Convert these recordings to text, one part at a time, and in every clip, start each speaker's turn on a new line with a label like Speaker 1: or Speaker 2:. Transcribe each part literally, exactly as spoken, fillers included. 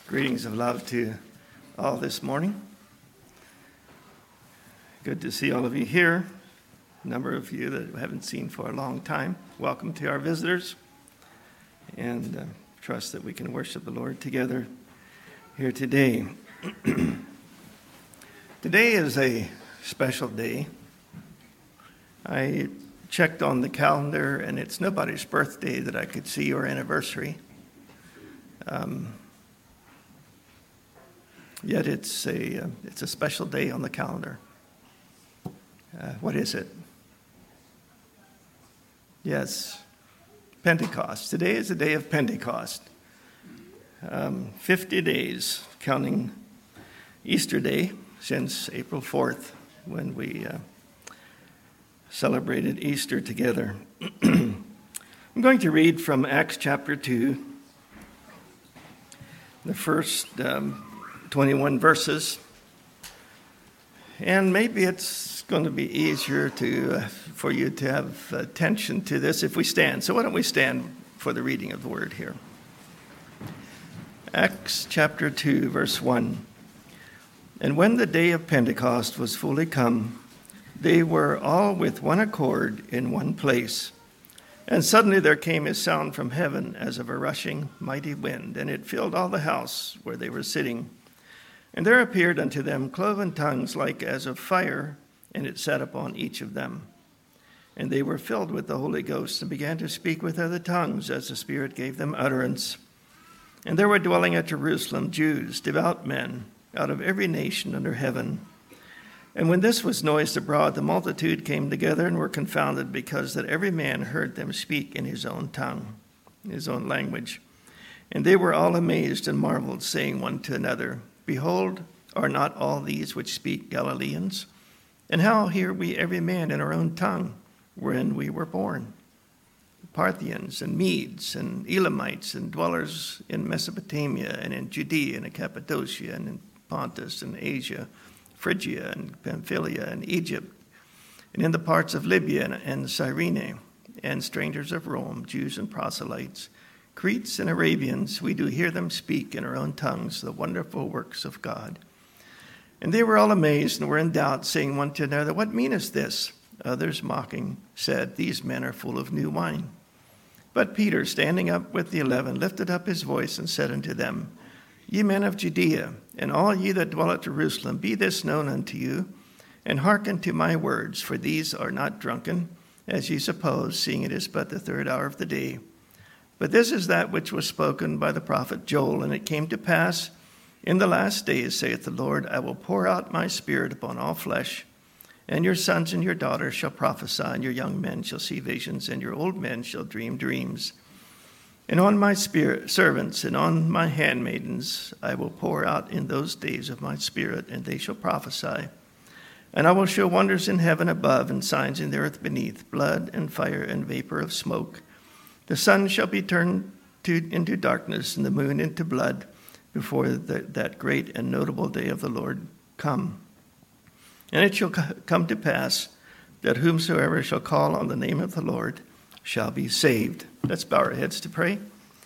Speaker 1: Greetings of love to all this morning. Good to see all of you here. A number of you that we haven't seen for a long time. Welcome to our visitors. And uh, trust that we can worship the Lord together here today. Today is a special day. I checked on the calendar, and it's nobody's birthday that I could see or anniversary. Um, Yet it's a uh, it's a special day on the calendar. Uh, what is it? Yes, Pentecost. Today is the day of Pentecost. Um, Fifty days, counting Easter Day, since April fourth, when we uh, celebrated Easter together. I'm going to read from Acts chapter two, the first Um, twenty-one verses, and maybe it's going to be easier to uh, for you to have attention to this if we stand. So why don't we stand for the reading of the word here. Acts chapter two, verse one. And when the day of Pentecost was fully come, they were all with one accord in one place. And suddenly there came a sound from heaven as of a rushing mighty wind, and it filled all the house where they were sitting. And there appeared unto them cloven tongues like as of fire, and it sat upon each of them. And they were filled with the Holy Ghost, and began to speak with other tongues, as the Spirit gave them utterance. And there were dwelling at Jerusalem Jews, devout men, out of every nation under heaven. And when this was noised abroad, the multitude came together and were confounded, because that every man heard them speak in his own tongue, in his own language. And they were all amazed and marveled, saying one to another, Behold, are not all these which speak Galileans? And how hear we every man in our own tongue, wherein we were born? Parthians and Medes and Elamites and dwellers in Mesopotamia and in Judea and in Cappadocia and in Pontus and Asia, Phrygia and Pamphylia and Egypt, and in the parts of Libya and, and Cyrene, and strangers of Rome, Jews and proselytes, Cretes and Arabians, we do hear them speak in our own tongues the wonderful works of God. And they were all amazed and were in doubt, saying one to another, What meaneth this? Others mocking said, These men are full of new wine. But Peter, standing up with the eleven, lifted up his voice and said unto them, Ye men of Judea, and all ye that dwell at Jerusalem, be this known unto you, and hearken to my words, for these are not drunken, as ye suppose, seeing it is but the third hour of the day. But this is that which was spoken by the prophet Joel, and it came to pass, in the last days, saith the Lord, I will pour out my spirit upon all flesh, and your sons and your daughters shall prophesy, and your young men shall see visions, and your old men shall dream dreams. And on my spirit servants and on my handmaidens I will pour out in those days of my spirit, and they shall prophesy. And I will show wonders in heaven above, and signs in the earth beneath, blood and fire and vapor of smoke. The sun shall be turned to, into darkness, and the moon into blood, before the, that great and notable day of the Lord come. And it shall come to pass that whomsoever shall call on the name of the Lord shall be saved. Let's bow our heads to pray.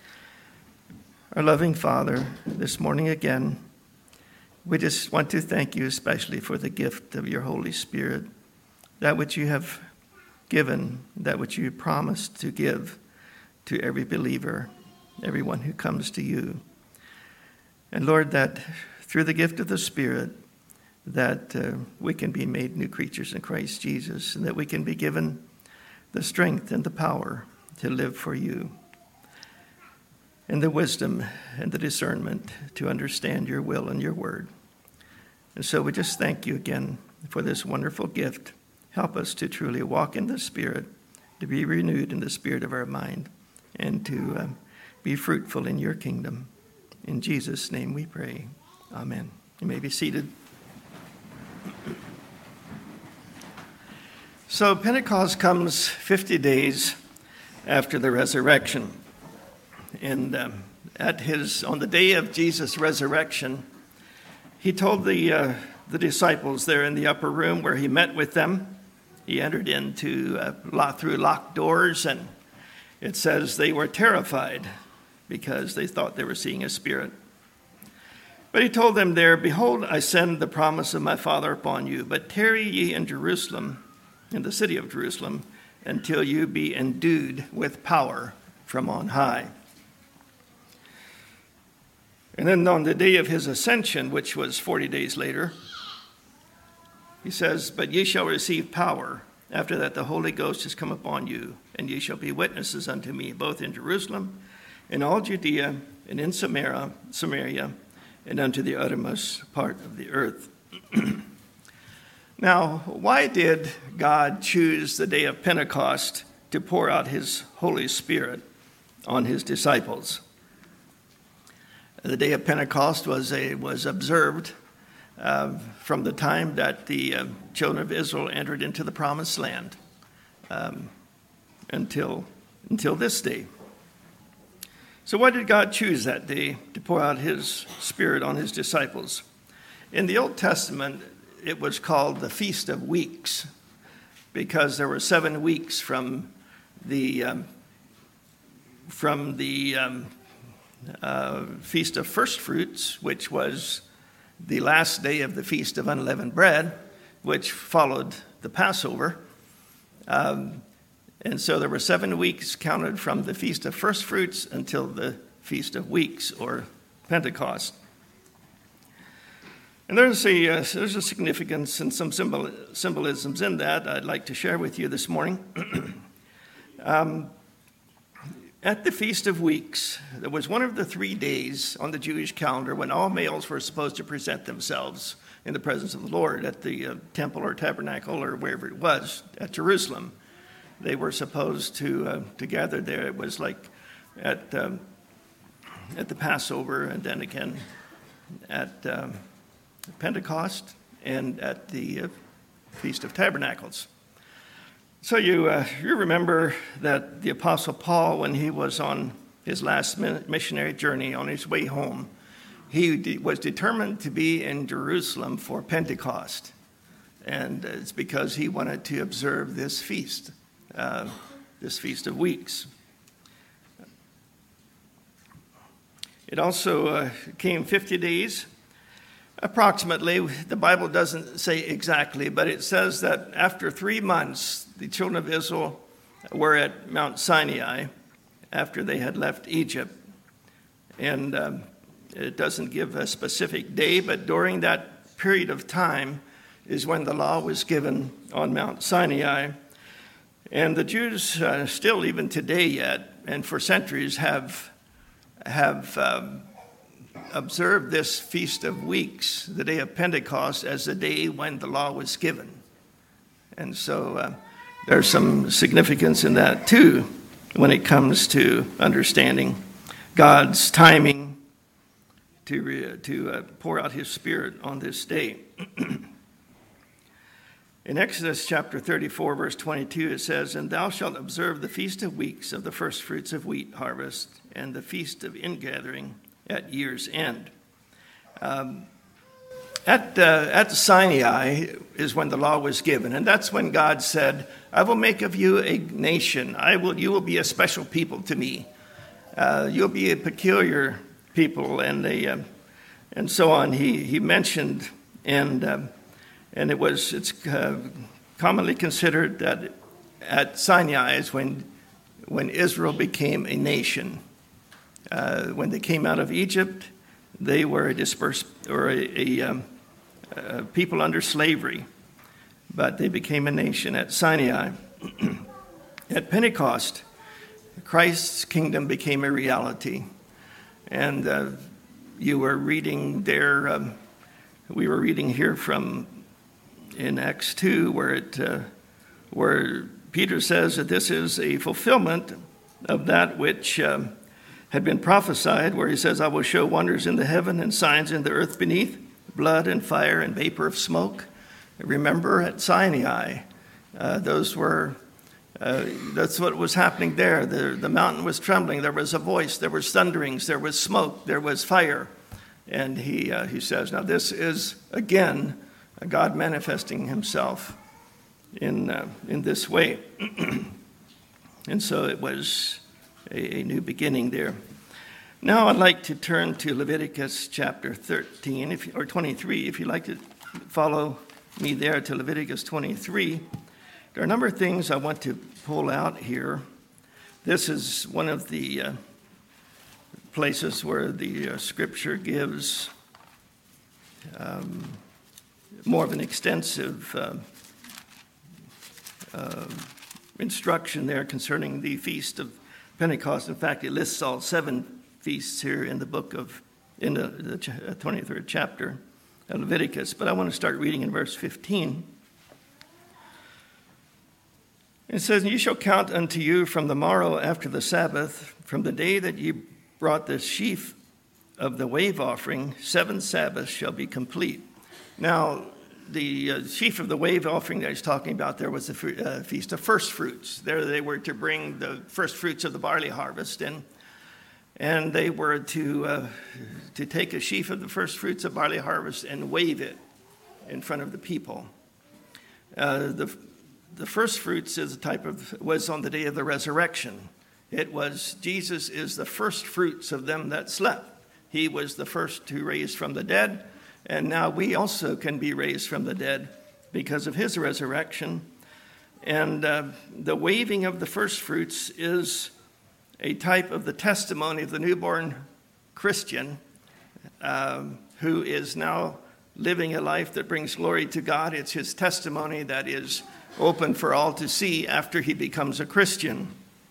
Speaker 1: Our loving Father, this morning again, we just want to thank you especially for the gift of your Holy Spirit, that which you have given, that which you promised to give to every believer, everyone who comes to you. And Lord, that through the gift of the Spirit, that uh, we can be made new creatures in Christ Jesus, and that we can be given the strength and the power to live for you, and the wisdom and the discernment to understand your will and your word. And so we just thank you again for this wonderful gift. Help us to truly walk in the Spirit, to be renewed in the spirit of our mind, and to uh, be fruitful in your kingdom. In Jesus' name we pray. Amen. You may be seated. So Pentecost comes fifty days after the resurrection. And um, at his on the day of Jesus' resurrection, he told the uh, the disciples there in the upper room where he met with them. He entered into uh, through locked doors, and it says they were terrified because they thought they were seeing a spirit. But he told them there, Behold, I send the promise of my Father upon you, but tarry ye in Jerusalem, in the city of Jerusalem, until you be endued with power from on high. And then on the day of his ascension, which was forty days later, he says, But ye shall receive power. After that the Holy Ghost is come upon you, and ye shall be witnesses unto me, both in Jerusalem, in all Judea, and in Samaria, Samaria, and unto the uttermost part of the earth. Now, why did God choose the day of Pentecost to pour out his Holy Spirit on his disciples? The day of Pentecost was a, was observed uh, from the time that the uh, children of Israel entered into the promised land um, until, until this day. So why did God choose that day to pour out his Spirit on his disciples? In the Old Testament, it was called the Feast of Weeks because there were seven weeks from the um, from the um, uh, Feast of First Fruits, which was the last day of the Feast of Unleavened Bread, which followed the Passover. Um, and so there were seven weeks counted from the Feast of First Fruits until the Feast of Weeks, or Pentecost. And there's a, uh, there's a significance and some symbol, symbolisms in that I'd like to share with you this morning. um, at the Feast of Weeks, there was one of the three days on the Jewish calendar when all males were supposed to present themselves in the presence of the Lord at the uh, temple or tabernacle or wherever it was at Jerusalem. They were supposed to uh, to gather there. It was like at um, at the Passover, and then again at um, Pentecost, and at the uh, Feast of Tabernacles. So you uh, you remember that the Apostle Paul, when he was on his last missionary journey on his way home, he de- was determined to be in Jerusalem for Pentecost, and it's because he wanted to observe this feast, uh, this Feast of Weeks. It also uh, came fifty days. Approximately, the Bible doesn't say exactly, but it says that after three months, the children of Israel were at Mount Sinai after they had left Egypt. And um, it doesn't give a specific day, but during that period of time is when the law was given on Mount Sinai. And the Jews uh, still, even today yet, and for centuries, have, have um, observed this Feast of Weeks, the day of Pentecost, as the day when the law was given. And so uh, there's some significance in that too when it comes to understanding God's timing to, re- to uh, pour out his Spirit on this day. In Exodus chapter thirty-four, verse twenty-two, it says, And thou shalt observe the Feast of Weeks of the first fruits of wheat harvest, and the Feast of Ingathering at year's end. Um, at, uh, at Sinai is when the law was given, and that's when God said, I will make of you a nation. I will, you will be a special people to me. Uh, you'll be a peculiar people, and a, uh, and so on. He he mentioned, and uh, and it was it's uh, commonly considered that at Sinai is when when Israel became a nation. Uh, when they came out of Egypt, they were a dispersed or a, a, um, a people under slavery, but they became a nation at Sinai. At Pentecost, Christ's kingdom became a reality, and uh, you were reading there. Um, we were reading here from in Acts two, where it uh, where Peter says that this is a fulfillment of that which. Um, had been prophesied, where he says, I will show wonders in the heaven and signs in the earth beneath, blood and fire and vapor of smoke. Remember at Sinai, uh, those were, uh, that's what was happening there. The, the mountain was trembling. There was a voice. There was thunderings. There was smoke. There was fire. And he, uh, he says, now this is, again, God manifesting himself in, uh, in this way. And so it was A, a new beginning there. Now I'd like to turn to Leviticus chapter thirteen, if, or twenty-three, if you'd like to follow me there to Leviticus twenty-three. There are a number of things I want to pull out here. This is one of the uh, places where the uh, scripture gives um, more of an extensive uh, uh, instruction there concerning the Feast of Pentecost. In fact, it lists all seven feasts here in the book of, in the, the twenty-third chapter of Leviticus. But I want to start reading in verse fifteen. It says, "You shall count unto you from the morrow after the Sabbath, from the day that ye brought the sheaf of the wave offering, seven Sabbaths shall be complete." Now, the uh, sheaf of the wave offering that he's talking about there was the fr- uh, Feast of First Fruits. There they were to bring the first fruits of the barley harvest in. And they were to uh, to take a sheaf of the first fruits of barley harvest and wave it in front of the people. Uh, the the first fruits is a type of was on the day of the resurrection. It was Jesus is the first fruits of them that slept. He was the first to raise from the dead, and now we also can be raised from the dead because of his resurrection. And uh, the waving of the first fruits is a type of the testimony of the newborn Christian um, who is now living a life that brings glory to God. It's his testimony that is open for all to see after he becomes a Christian.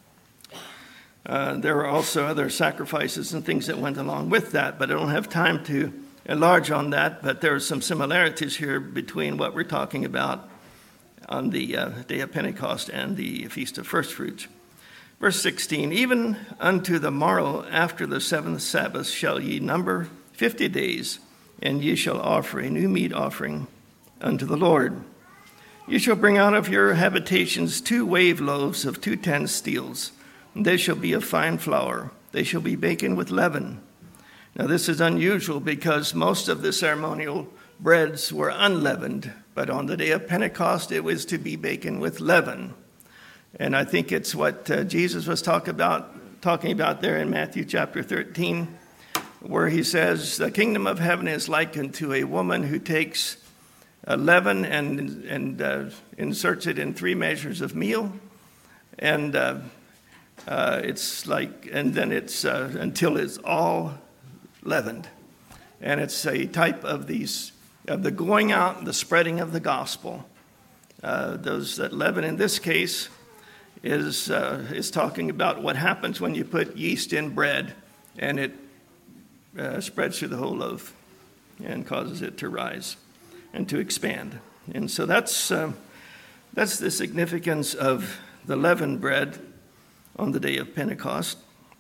Speaker 1: Uh, there are also other sacrifices and things that went along with that, but I don't have time to enlarge on that. But there are some similarities here between what we're talking about on the uh, day of Pentecost and the Feast of First Fruits. Verse sixteen, "Even unto the morrow after the seventh Sabbath shall ye number fifty days, and ye shall offer a new meat offering unto the Lord. You shall bring out of your habitations two wave loaves of two ten steels, and they shall be of fine flour. They shall be baken with leaven." Now this is unusual because most of the ceremonial breads were unleavened, but on the day of Pentecost it was to be baken with leaven. And I think it's what uh, Jesus was talk about, talking about there in Matthew chapter thirteen, where he says, "The kingdom of heaven is likened to a woman who takes a leaven and, and uh, inserts it in three measures of meal. And uh, uh, it's like, and then it's uh, until it's all leavened." And it's a type of these, of the going out and the spreading of the gospel. Uh, those that leaven in this case is uh, is talking about what happens when you put yeast in bread and it uh, spreads through the whole loaf and causes it to rise and to expand. And so that's uh, that's the significance of the leavened bread on the day of Pentecost.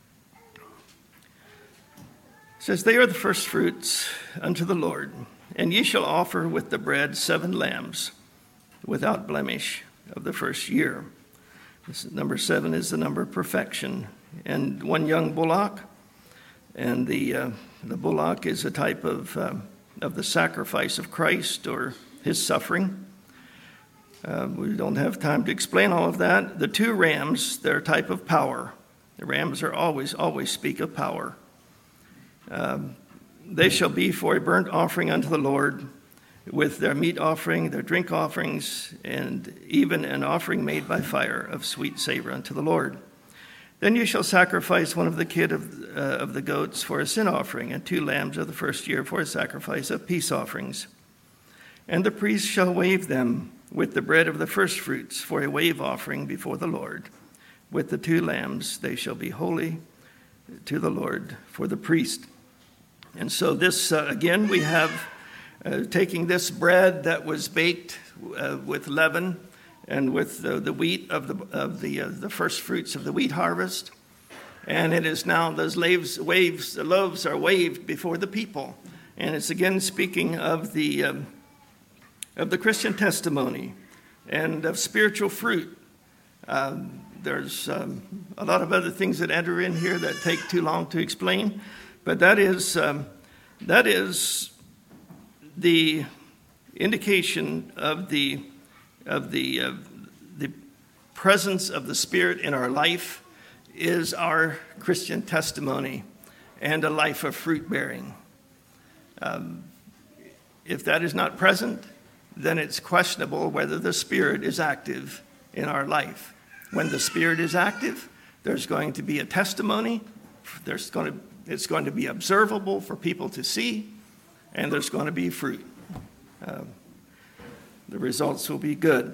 Speaker 1: It says, "They are the first fruits unto the Lord, and ye shall offer with the bread seven lambs without blemish of the first year." This is, number seven is the number of perfection, and one young bullock, and the uh, the bullock is a type of uh, of the sacrifice of Christ or his suffering. Uh, we don't have time to explain all of that. The two rams, they're a type of power. The rams are always always speak of power. Um, they shall be for a burnt offering unto the Lord, with their meat offering, their drink offerings, and even an offering made by fire of sweet savor unto the Lord. Then you shall sacrifice one of the kid of, uh, of the goats for a sin offering, and two lambs of the first year for a sacrifice of peace offerings. And the priest shall wave them with the bread of the first fruits for a wave offering before the Lord. With the two lambs they shall be holy to the Lord for the priest. And so this, uh, again, we have Uh, taking this bread that was baked uh, with leaven and with the, the wheat of the of the uh, the first fruits of the wheat harvest, and it is now those waves, waves the loaves are waved before the people, and it's again speaking of the um, of the Christian testimony and of spiritual fruit. Um, there's um, a lot of other things that enter in here that take too long to explain, but that is um, that is. the indication of the of the uh, the presence of the Spirit in our life is our Christian testimony, and a life of fruit bearing. Um, if that is not present, then it's questionable whether the Spirit is active in our life. When the Spirit is active, there's going to be a testimony, there's going to, it's going to be observable for people to see, and there's going to be fruit. Uh, the results will be good.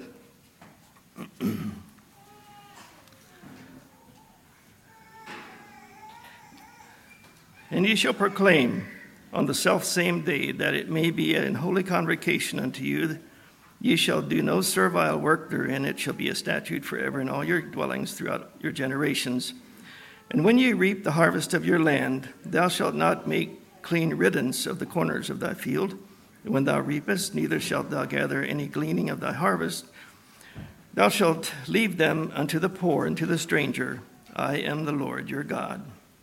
Speaker 1: And ye shall proclaim on the selfsame day that it may be an holy convocation unto you. Ye shall do no servile work therein. It shall be a statute forever in all your dwellings throughout your generations. And when ye reap the harvest of your land, thou shalt not make clean riddance of the corners of thy field. And when thou reapest, neither shalt thou gather any gleaning of thy harvest. Thou shalt leave them unto the poor and to the stranger. I am the Lord your God.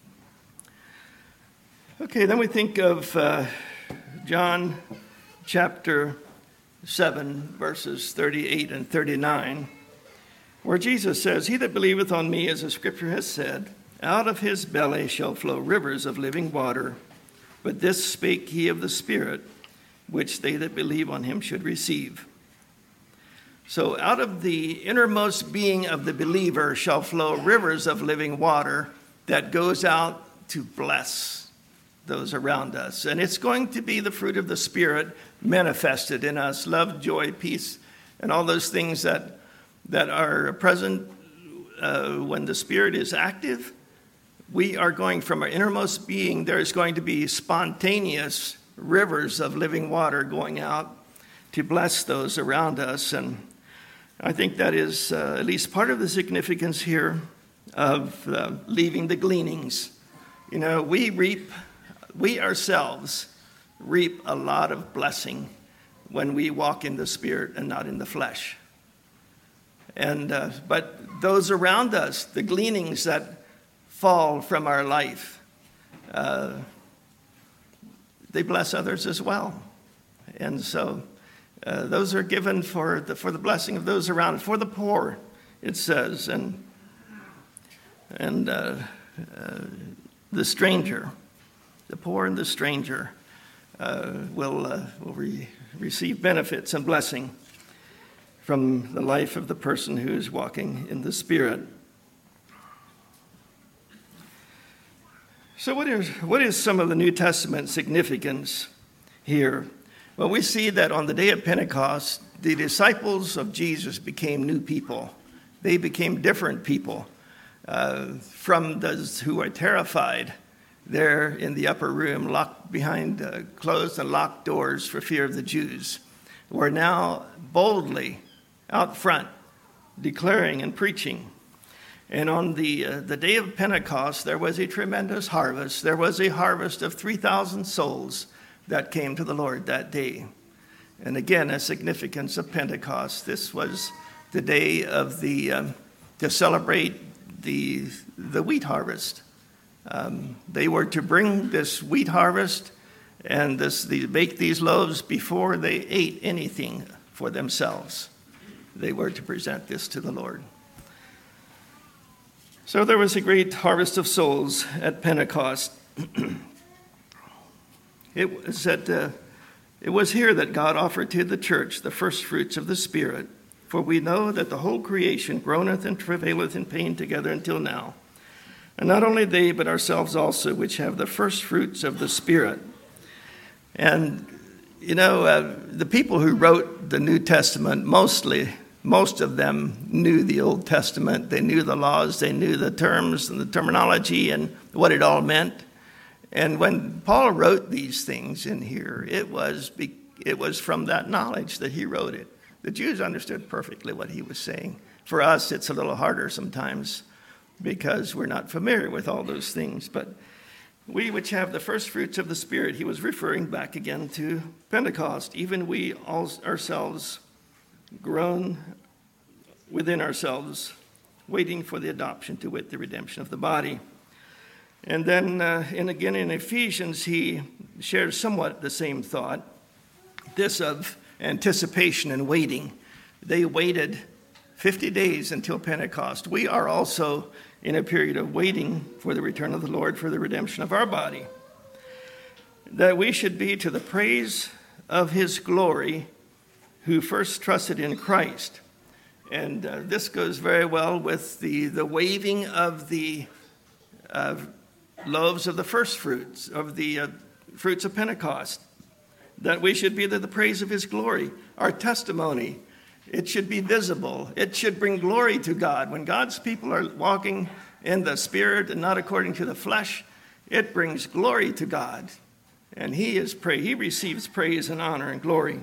Speaker 1: Okay, then we think of uh, John chapter seven, verses thirty-eight and thirty-nine, where Jesus says, He that believeth on me, as the scripture has said, out of his belly shall flow rivers of living water. But this spake he of the Spirit, which they that believe on him should receive. So out of the innermost being of the believer shall flow rivers of living water that goes out to bless those around us. And it's going to be the fruit of the Spirit manifested in us, love, joy, peace, and all those things that, that are present uh, when the Spirit is active. We are going from our innermost being, there's going to be spontaneous rivers of living water going out to bless those around us. And I think that is uh, at least part of the significance here of uh, leaving the gleanings. You know, we reap, we ourselves reap a lot of blessing when we walk in the Spirit and not in the flesh. And uh, but those around us, the gleanings that fall from our life, uh, they bless others as well. And so uh, those are given for the, for the blessing of those around, for the poor, it says, and, and uh, uh, the stranger, the poor and the stranger uh, will, uh, will re- receive benefits and blessing from the life of the person who is walking in the Spirit. So what is, what is some of the New Testament significance here? Well, we see that on the day of Pentecost, the disciples of Jesus became new people. They became different people uh, from those who are terrified there in the upper room, locked behind uh, closed and locked doors for fear of the Jews, were now boldly out front, declaring and preaching. And on the uh, the day of Pentecost, there was a tremendous harvest. There was a harvest of three thousand souls that came to the Lord that day. And again, a significance of Pentecost. This was the day of the um, to celebrate the the wheat harvest. Um, they were to bring this wheat harvest and this the, bake these loaves before they ate anything for themselves. They were to present this to the Lord. So there was a great harvest of souls at Pentecost. It was at, uh, it was here that God offered to the church the first fruits of the Spirit. For we know that the whole creation groaneth and travaileth in pain together until now. And not only they, but ourselves also, which have the first fruits of the Spirit. And, you know, uh, the people who wrote the New Testament, mostly, most of them knew the Old Testament. They knew the laws, they knew the terms and the terminology and what it all meant. And when Paul wrote these things in here, it was be, it was from that knowledge that he wrote it. The Jews understood perfectly what he was saying. For us, it's a little harder sometimes because we're not familiar with all those things. But we which have the first fruits of the Spirit, he was referring back again to Pentecost. Even we all ourselves groan within ourselves, waiting for the adoption, to wit, the redemption of the body. And then, uh, and again in Ephesians, he shares somewhat the same thought, this of anticipation and waiting. They waited fifty days until Pentecost. We are also in a period of waiting for the return of the Lord for the redemption of our body, that we should be to the praise of his glory who first trusted in Christ. And uh, this goes very well with the, the waving of the uh, loaves of the first fruits, of the uh, fruits of Pentecost, that we should be to the praise of his glory. Our testimony, it should be visible. It should bring glory to God. When God's people are walking in the Spirit and not according to the flesh, it brings glory to God. And he is pra- he receives praise and honor and glory.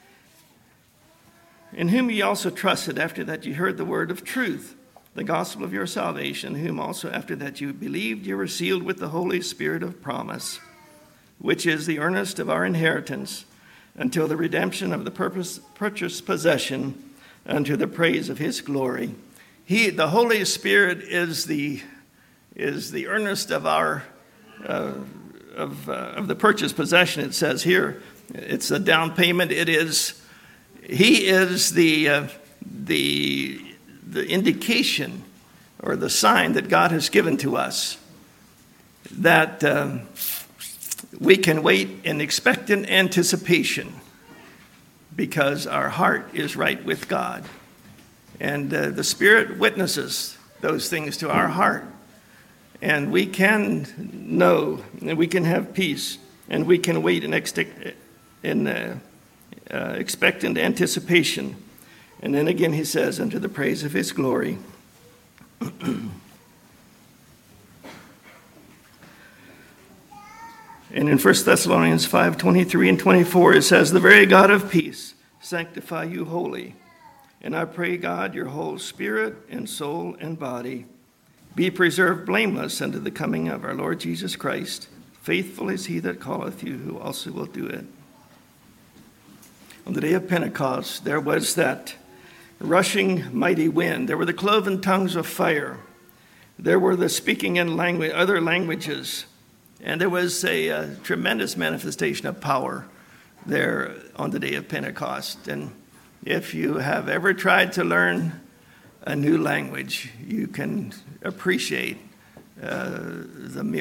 Speaker 1: In whom ye also trusted after that ye heard the word of truth, the gospel of your salvation, whom also after that you believed, you were sealed with the Holy Spirit of promise, which is the earnest of our inheritance, until the redemption of the purpose, purchased possession, unto the praise of his glory. He, the Holy Spirit, is the is the earnest of our uh, of uh, of the purchased possession. It says here, it's a down payment. It is. He is the uh, the the indication or the sign that God has given to us that um, we can wait in expectant anticipation because our heart is right with God. And uh, the Spirit witnesses those things to our heart. And we can know, and we can have peace, and we can wait in, ex- in uh, uh, expectant anticipation. And then again he says, unto the praise of his glory. And in First Thessalonians five, twenty-three and twenty-four, it says, the very God of peace sanctify you wholly. And I pray, God, your whole spirit and soul and body be preserved blameless unto the coming of our Lord Jesus Christ. Faithful is he that calleth you, who also will do it. On the day of Pentecost, there was that rushing mighty wind. There were the cloven tongues of fire. There were the speaking in language, other languages. And there was a, a tremendous manifestation of power there on the day of Pentecost. And if you have ever tried to learn a new language, you can appreciate uh, the